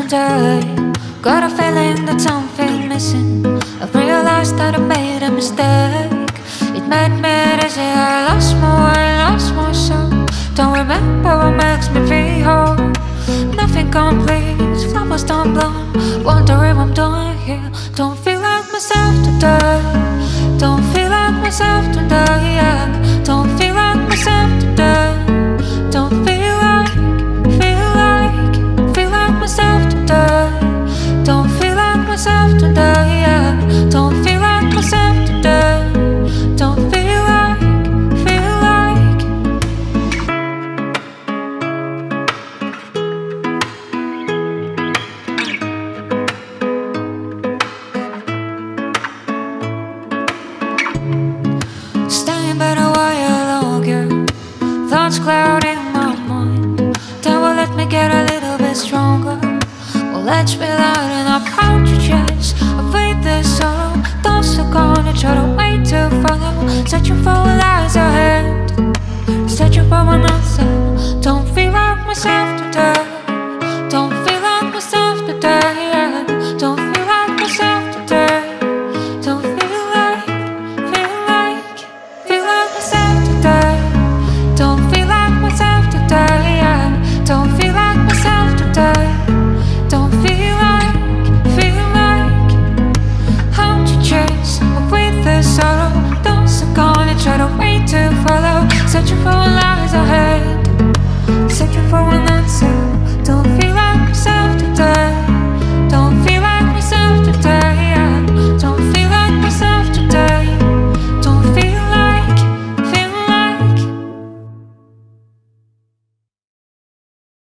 today. Got a feeling that something's missing. I've realized that I made a mistake. It made me dizzy, I lost more soul. Don't remember what makes me feel whole. Nothing complete, flowers don't bloom. Wonder if I'm doing here. Don't feel like myself today. Don't feel like myself today, yeah. Don't feel like myself today. Don't feel like myself today. Don't feel like myself today, yeah. Don't feel like myself today. Don't feel like staying better while you're longer. Thoughts clouding my mind. That will let me get a little bit stronger. Well, let's be loud and I'll pound your chest. I fade this sorrow. Don't suck on it, try to wait to follow. Searching for what lies ahead. Searching for another